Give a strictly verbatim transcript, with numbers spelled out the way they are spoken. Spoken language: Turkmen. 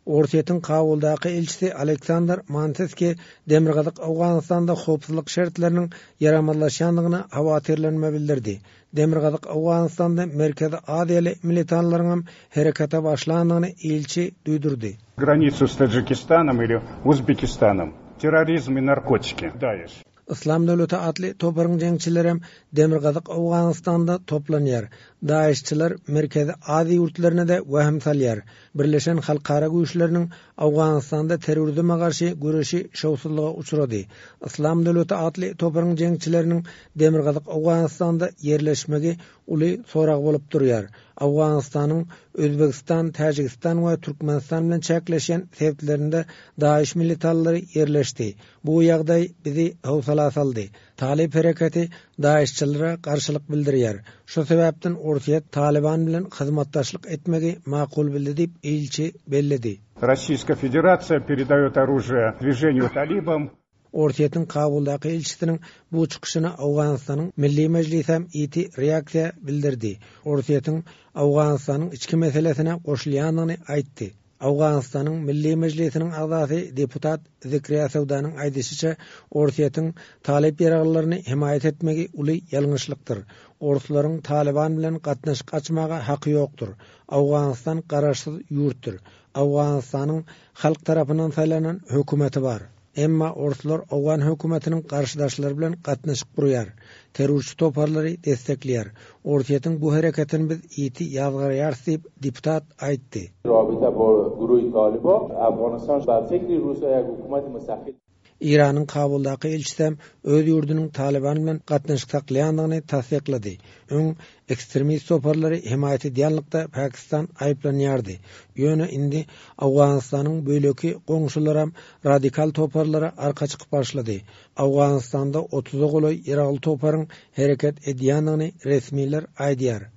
Ortiyetin Kabul'daki elçisi Aleksandr Manteski Demirgazyk Awganistanda howpsuzlyk şertlerinin yaramanlaşýandygyny hawatirlenme bildirdi. Demirgazyk Awganistanda Merkezi Aziýaly militanlaryň herekata başlandygyny elçi duýdurdy. Границу с Таджикистаном или Узбекистаном. Терроризм и наркотики. Даиш. Islam Döwleti adly toparyň jeňçileri hem Demirgazyk Awganistanda toplanýar. Daişçiler Merkezi Aziýa ýurtlaryna da wähem salýar. Birleşen Halkara güýçleriniň Awganistanda terrorizme garşy güreşi şowsuzlyga uçrady. Islam Döwleti adly toparyň jeňçileriniň Demirgazyk Awganistanda yerleşmegi uly sorag bolup durýar. Awganistanyň Özbekistan, Tajikistan we Türkmenistan bilen çäkleşen sebeplerinde Daesh militantary yerleşdi. Bu ýagdaý bizi howsala saldy. Talib hereketi Daeshçilere garşylyk bildirýär. Şu sebäpden Ortiýet Taliban bilen hyzmatdaşlyk etmegi makul bildi diýip elçi bellidi. Российская Федерация передает оружие движению талибам. Ortiýetin Kabul'daky elçisiniň bu çykyşyna Awganistanyň Milli Mejlisi hem iti reaksiýa bildirdi. Ortiýetin Awganistanyň içki meselesine goşulýandygyny aýtdy. Awganistanyň Milli Mejlisiniň agzasy deputat Zikriýa Sowdanyň aýdýşyça Ortiýetin talep ýaraglaryny himayet etmegi uly ýalňyşlykdyr. Orduslaryň Taliban bilen gatnaşyk açmaga haky ýokdur. Awganistan garaşsyz ýurtdur. Awganistanyň halk tarapyndan saýlanan hökümeti bar. Emma ordular Awgan hökümetiniň garşydaşlary bilen gatnaşyk burýar. Terrorçy toparlary destekleýär. Ortiýetin bu hereketini biz iti ýazgyryar diýip deputat aýtdy. Rabita bu guruhy Taliba Awganistan ba fikri Russiýa hökümeti müsahhil İran'ın Kabul'daky elçisi hem öz ýurdunyň Taliban bilen gatnaşyk saklaýandygyny tasdiklady. Öň ekstremist toparlary himayet edýänlikde Pakistan aýplanýardy. Ýöne indi Awganistanyň böleki goňşulary hem radikal toparlara arka çykyp başlady. Awganistanda otuz goly ýaragly toparyň hereket edýändigini resmiler aýdýar.